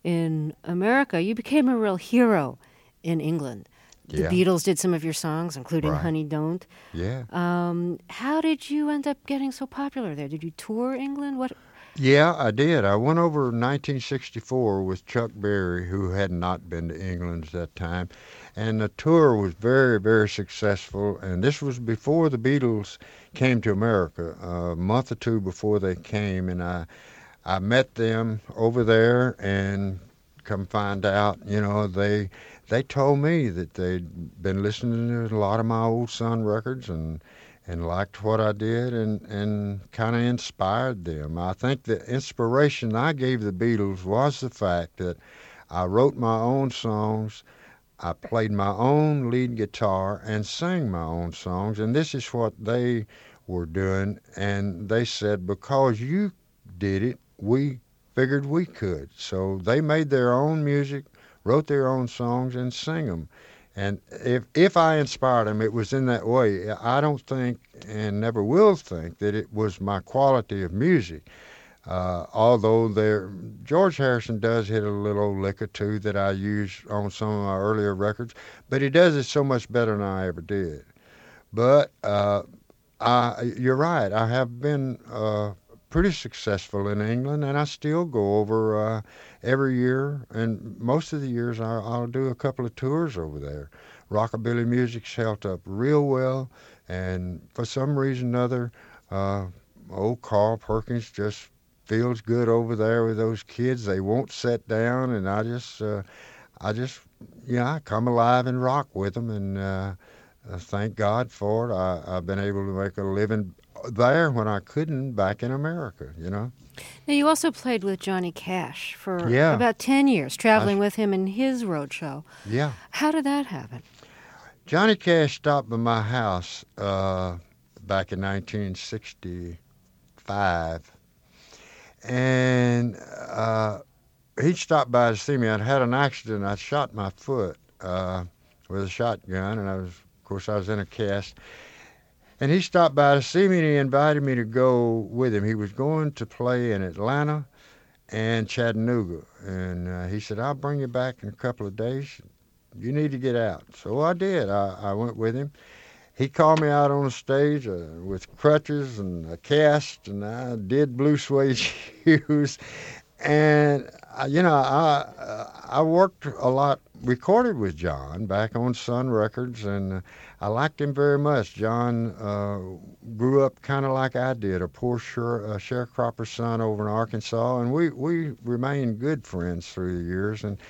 A: in America, you became a real hero in England. The
H: Yeah.
A: Beatles did some of your songs, including
H: Right.
A: Honey Don't.
H: Yeah.
A: Um, how did you end up getting so popular there? Did you tour England? What?
H: Yeah, I did. I went over in nineteen sixty-four with Chuck Berry, who had not been to England at that time. And the tour was very, very successful. And this was before the Beatles came to America, a month or two before they came. And I, I met them over there, and come find out, you know, they they told me that they'd been listening to a lot of my old Sun records and and liked what I did, and, and kind of inspired them. I think the inspiration I gave the Beatles was the fact that I wrote my own songs, I played my own lead guitar, and sang my own songs, and this is what they were doing. And they said, because you did it, we figured we could. So they made their own music, wrote their own songs, and sang them. And if if I inspired them, it was in that way. I don't think, and never will think, that it was my quality of music. Uh, although there, George Harrison does hit a little lick or two that I use on some of my earlier records, but he does it so much better than I ever did. But uh, I, you're right. I have been uh, pretty successful in England, and I still go over uh, every year, and most of the years I, I'll do a couple of tours over there. Rockabilly music's held up real well, and for some reason or other, uh, old Carl Perkins just feels good over there with those kids. They won't sit down, and I just, uh, I just, yeah, I come alive and rock with them, and uh, uh, thank God for it. I, I've been able to make a living there when I couldn't back in America, you know.
A: Now, you also played with Johnny Cash for
H: Yeah.
A: about ten years, traveling
H: I-
A: with him in his road show.
H: Yeah.
A: How did that happen?
H: Johnny Cash stopped by my house uh, back in nineteen sixty-five, and uh, he stopped by to see me. I'd had an accident. I shot my foot uh, with a shotgun, and I was, of course, I was in a cast. And he stopped by to see me, and he invited me to go with him. He was going to play in Atlanta and Chattanooga, and uh, he said, I'll bring you back in a couple of days. You need to get out. So I did. I, I went with him. He called me out on the stage uh, with crutches and a cast, and I did Blue Suede Shoes. And, uh, you know, I uh, I worked a lot, recorded with John back on Sun Records, and uh, I liked him very much. John uh, grew up kind of like I did, a poor share, uh, sharecropper's son over in Arkansas, and we, we remained good friends through the years. And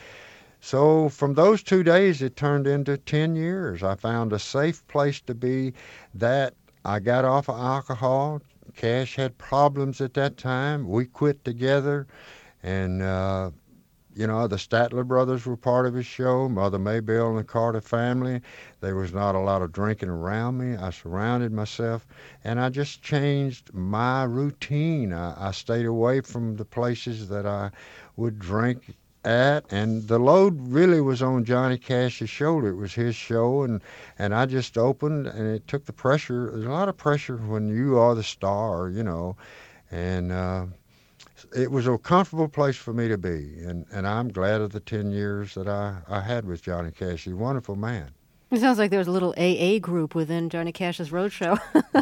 H: so from those two days, it turned into ten years. I found a safe place to be. That I got off of alcohol. Cash had problems at that time. We quit together. And, uh, you know, the Statler brothers were part of his show, Mother Maybelle and the Carter family. There was not a lot of drinking around me. I surrounded myself, and I just changed my routine. I, I stayed away from the places that I would drink at, and the load really was on Johnny Cash's shoulder. It was his show, and, and I just opened, and it took the pressure. There's a lot of pressure when you are the star, you know, and uh, it was a comfortable place for me to be, and, and I'm glad of the ten years that I, I had with Johnny Cash. He's a wonderful man.
A: It sounds like there was a little A A group within Johnny Cash's roadshow.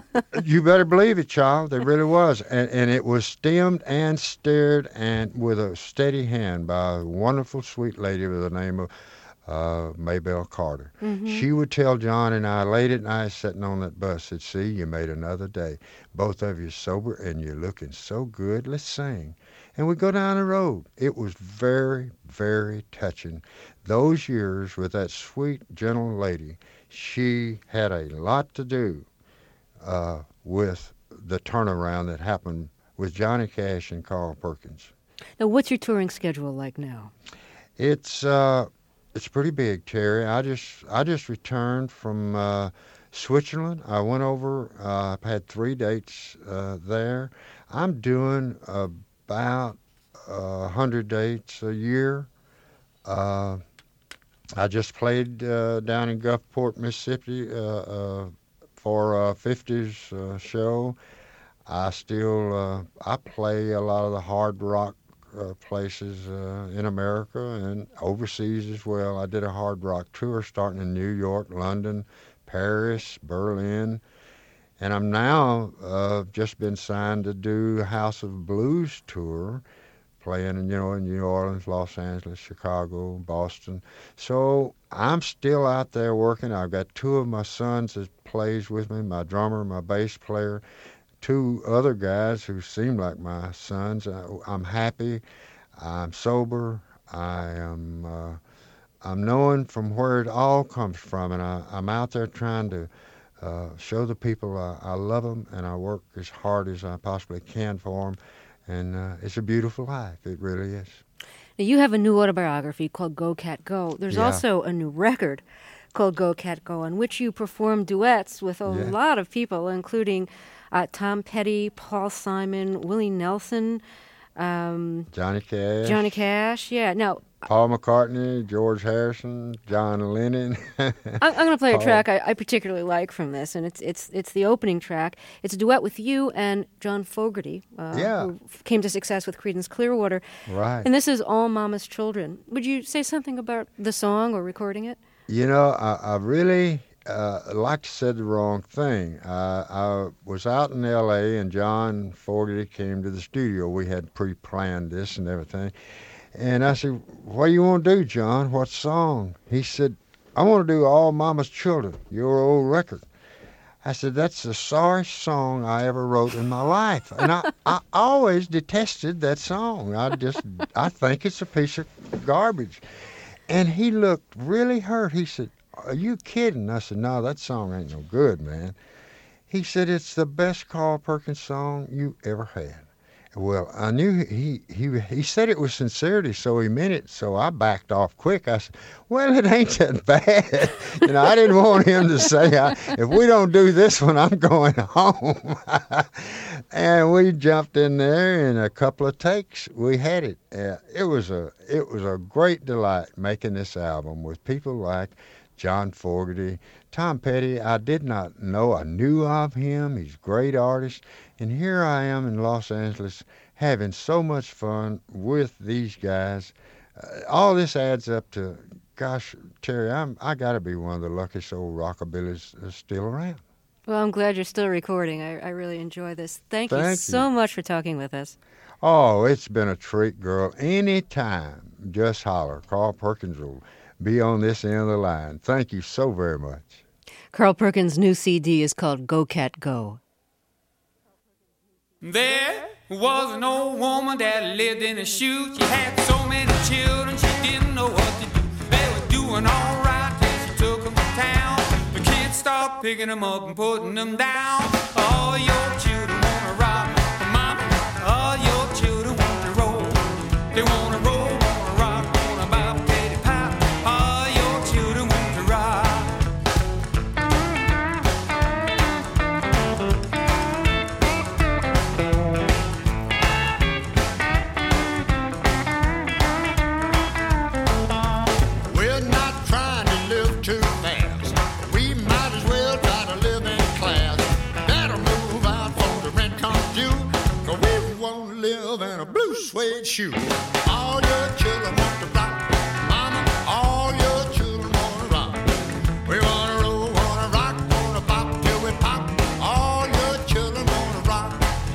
H: You better believe it, child. There really was. And, and it was stemmed and steered and with a steady hand by a wonderful, sweet lady with the name of uh, Maybelle Carter. Mm-hmm. She would tell John and I late at night sitting on that bus, said, see, you made another day. Both of you sober and you're looking so good. Let's sing. And we'd go down the road. It was very, very touching. Those years with that sweet, gentle lady, she had a lot to do uh, with the turnaround that happened with Johnny Cash and Carl Perkins.
A: Now, what's your touring schedule like now?
H: It's uh, it's pretty big, Terry. I just I just returned from uh, Switzerland. I went over. Uh, I've had three dates uh, there. I'm doing about a hundred dates a year. Uh, I just played uh, down in Gulfport, Mississippi, uh, uh, for a fifties uh, show. I still uh, I play a lot of the hard rock uh, places uh, in America and overseas as well. I did a hard rock tour starting in New York, London, Paris, Berlin, and I'm now uh, just been signed to do House of Blues tour, playing, you know, in New Orleans, Los Angeles, Chicago, Boston. So I'm still out there working. I've got two of my sons that plays with me, my drummer, my bass player, two other guys who seem like my sons. I'm happy. I'm sober. I am. Uh, I'm knowing from where it all comes from, and I, I'm out there trying to uh, show the people I, I love them, and I work as hard as I possibly can for them. And uh, it's a beautiful life. It really is.
A: Now, you have a new autobiography called Go Cat Go. There's
H: yeah.
A: also a new record called Go Cat Go, on which you perform duets with a
H: yeah.
A: lot of people, including uh, Tom Petty, Paul Simon, Willie Nelson, um,
H: Johnny Cash.
A: Johnny Cash, yeah. Now,
H: Paul McCartney, George Harrison, John Lennon.
A: I'm, I'm going to play a track I, I particularly like from this, and it's it's it's the opening track. It's a duet with you and John Fogerty, uh,
H: yeah.
A: who came to success with Creedence Clearwater.
H: Right.
A: And this is All Mama's Children. Would you say something about the song or recording it?
H: You know, I, I really uh, like to say the wrong thing. Uh, I was out in L A and John Fogerty came to the studio. We had pre-planned this and everything. And I said, what do you want to do, John? What song? He said, I want to do All Mama's Children, your old record. I said, that's the sorriest song I ever wrote in my life. And I, I always detested that song. I just, I think it's a piece of garbage. And he looked really hurt. He said, are you kidding? I said, no, that song ain't no good, man. He said, it's the best Carl Perkins song you ever had. Well, I knew he, he he said it with sincerity, so he meant it, so I backed off quick. I said, well, it ain't that bad. You know, I didn't want him to say, I, if we don't do this one, I'm going home. And we jumped in there, in a couple of takes, we had it. Uh, it was a it was a great delight making this album with people like John Fogerty. Tom Petty, I did not know. I knew of him. He's a great artist. And here I am in Los Angeles having so much fun with these guys. Uh, all this adds up to, gosh, Terry, I'm, I got to be one of the luckiest old rockabillys that's still around.
A: Well, I'm glad you're still recording. I, I really enjoy this. Thank,
H: Thank
A: you
H: you
A: so much for talking with us.
H: Oh, it's been a treat, girl. Anytime, just holler. Carl Perkins will be on this end of the line. Thank you so very much.
A: Carl Perkins' new C D is called Go Cat Go.
J: There was an old woman that lived in a shoe. She had so many children, she didn't know what to do. They were doing all right till she took them to town. The kids started picking them up and putting them down. All your children wanna rock, mama. All your children want to roll. They wanna roll, wanna rock, wanna bop, teddy pop. All your children want to rock.
G: We're not trying to live too fast. We might as well try to live in class. Better move out before the rent comes due. Cause we won't live in a blue suede shoe. All your children want to rock. Mama, all your children want to rock. We wanna roll, wanna rock, wanna pop till we pop. All your children want to rock.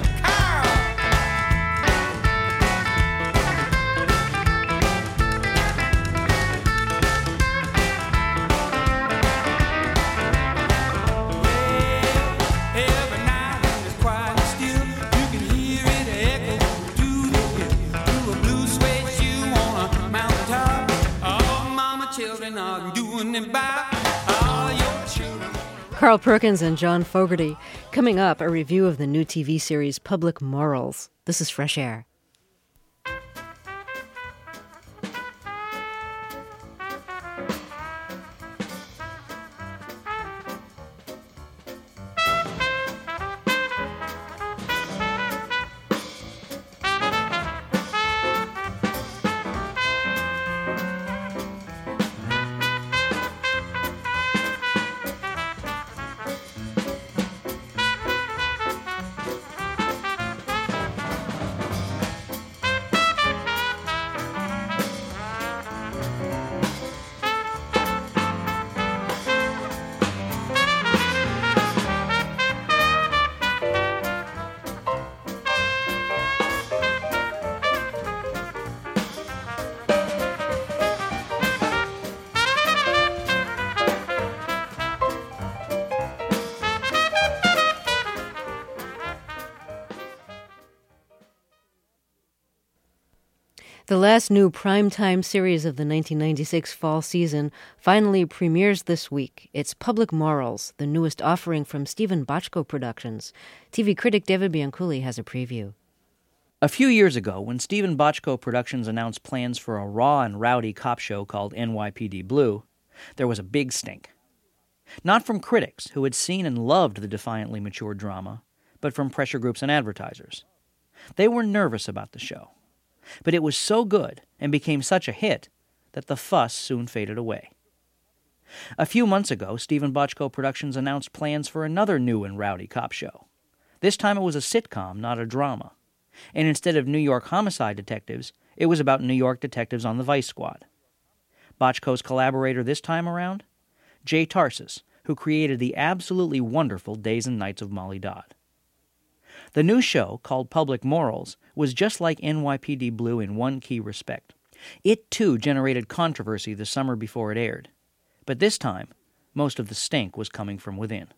J: Every night when it's quiet and still, you can hear it echo through the hill. Through a blue suede shoe on a mountaintop. All mama children are doing it by. All your children.
A: Carl Perkins and John Fogerty. Coming up, a review of the new T V series Public Morals. This is Fresh Air. The last new primetime series of the nineteen ninety-six fall season finally premieres this week. It's Public Morals, the newest offering from Stephen Bochco Productions. T V critic David Bianculli has a preview.
K: A few years ago, when Stephen Bochco Productions announced plans for a raw and rowdy cop show called N Y P D Blue, there was a big stink. Not from critics who had seen and loved the defiantly mature drama, but from pressure groups and advertisers. They were nervous about the show. But it was so good and became such a hit that the fuss soon faded away. A few months ago, Stephen Bochco Productions announced plans for another new and rowdy cop show. This time it was a sitcom, not a drama. And instead of New York homicide detectives, it was about New York detectives on the Vice Squad. Bochco's collaborator this time around? Jay Tarses, who created the absolutely wonderful Days and Nights of Molly Dodd. The new show, called Public Morals, was just like N Y P D Blue in one key respect. It, too, generated controversy the summer before it aired. But this time, most of the stink was coming from within.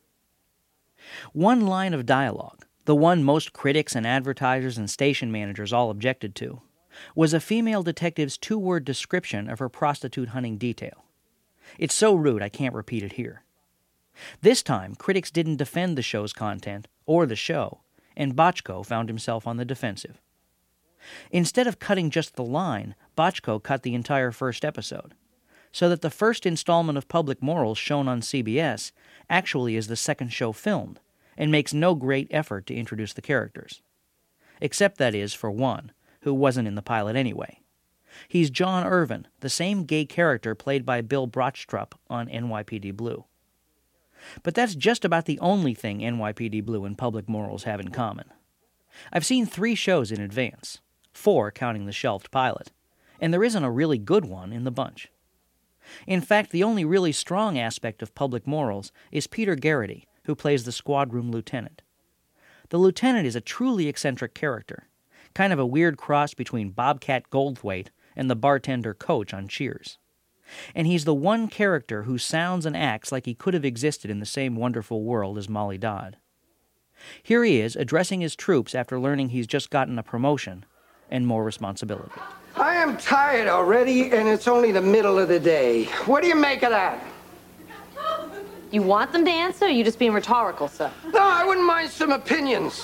K: One line of dialogue, the one most critics and advertisers and station managers all objected to, was a female detective's two-word description of her prostitute hunting detail. It's so rude I can't repeat it here. This time, critics didn't defend the show's content or the show, and Bochco found himself on the defensive. Instead of cutting just the line, Bochco cut the entire first episode, so that the first installment of Public Morals shown on C B S actually is the second show filmed, and makes no great effort to introduce the characters. Except, that is, for one, who wasn't in the pilot anyway. He's John Irvin, the same gay character played by Bill Brochtrup on N Y P D Blue. But that's just about the only thing N Y P D Blue and Public Morals have in common. I've seen three shows in advance, four counting the shelved pilot, and there isn't a really good one in the bunch. In fact, the only really strong aspect of Public Morals is Peter Garrity, who plays the squad room lieutenant. The lieutenant is a truly eccentric character, kind of a weird cross between Bobcat Goldthwait and the bartender Coach on Cheers. And he's the one character who sounds and acts like he could have existed in the same wonderful world as Molly Dodd. Here he is, addressing his troops after learning he's just gotten a promotion and more responsibility.
L: I am tired already, and it's only the middle of the day. What do you make of that?
M: You want them to answer, or are you just being rhetorical, sir?
L: No, I wouldn't mind some opinions.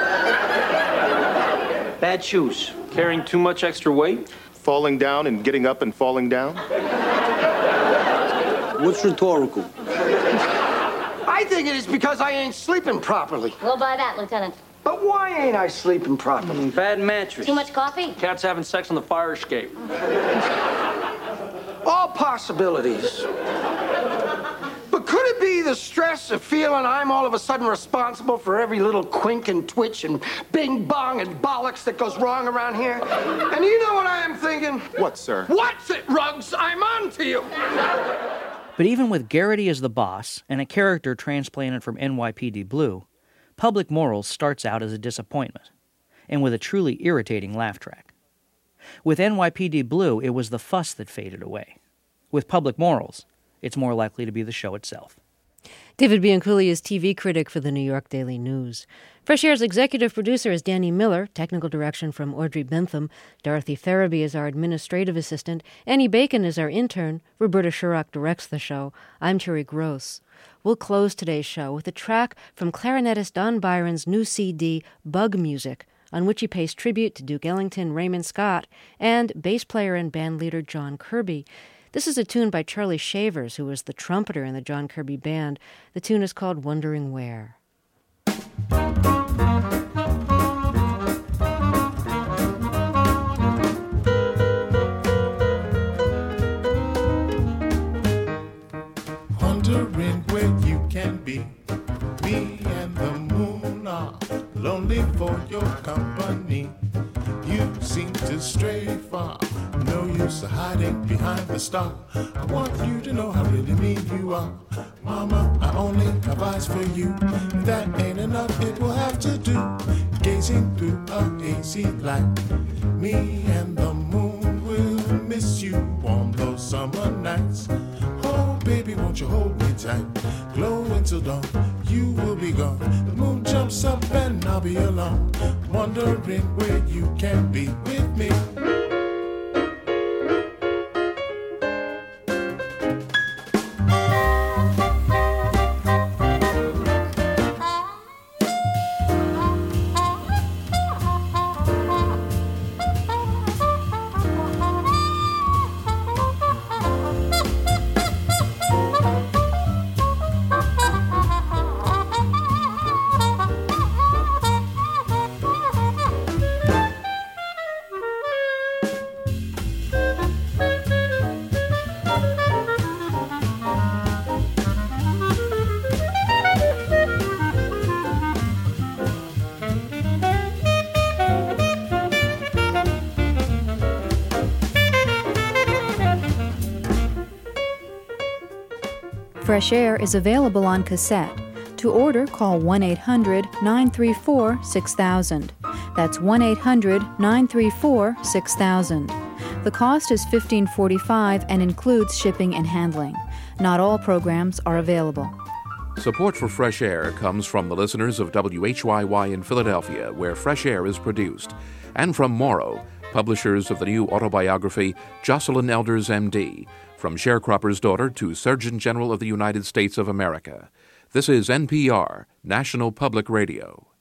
N: Bad shoes. Carrying too much extra weight?
O: Falling down and getting up and falling down?
N: What's rhetorical?
L: I think it is because I ain't sleeping properly.
M: We'll buy that, Lieutenant.
L: But why ain't I sleeping properly?
N: Mm, bad mattress.
M: Too much coffee?
N: Cats having sex on the fire escape.
L: All possibilities. But could it be the stress of feeling I'm all of a sudden responsible for every little quink and twitch and bing bong and bollocks that goes wrong around here? And you know what I am thinking?
O: What, sir?
L: What's it, Ruggs? I'm on to you.
K: But even with Garrity as the boss and a character transplanted from N Y P D Blue, Public Morals starts out as a disappointment, and with a truly irritating laugh track. With N Y P D Blue, it was the fuss that faded away. With Public Morals, it's more likely to be the show itself.
A: David Bianculli is T V critic for the New York Daily News. Fresh Air's executive producer is Danny Miller, technical direction from Audrey Bentham. Dorothy Farabee is our administrative assistant. Annie Bacon is our intern. Roberta Shurock directs the show. I'm Terry Gross. We'll close today's show with a track from clarinetist Don Byron's new C D, Bug Music, on which he pays tribute to Duke Ellington, Raymond Scott, and bass player and band leader John Kirby. This is a tune by Charlie Shavers, who was the trumpeter in the John Kirby Band. The tune is called Wondering Where.
P: Wondering where you can be. Me and the moon are lonely for your company. You seem to stray far. No use of hiding behind the star. I want you to know how really mean you are. Mama, I only have eyes for you. If that ain't enough, it will have to do. Gazing through a hazy light. Me and the moon will miss you on those summer nights. Oh, baby, won't you hold me tight? Glow until dawn, you will be gone. The moon jumps up and I'll be alone. Wondering where you can be with me.
Q: Fresh Air is available on cassette. To order, call one eight hundred nine three four six thousand. That's one eight hundred nine three four six thousand. The cost is fifteen dollars and forty-five cents and includes shipping and handling. Not all programs are available.
F: Support for Fresh Air comes from the listeners of W H Y Y in Philadelphia, where Fresh Air is produced, and from Morrow, publishers of the new autobiography Jocelyn Elders, M D, From Sharecropper's Daughter to Surgeon General of the United States of America. This is N P R, National Public Radio.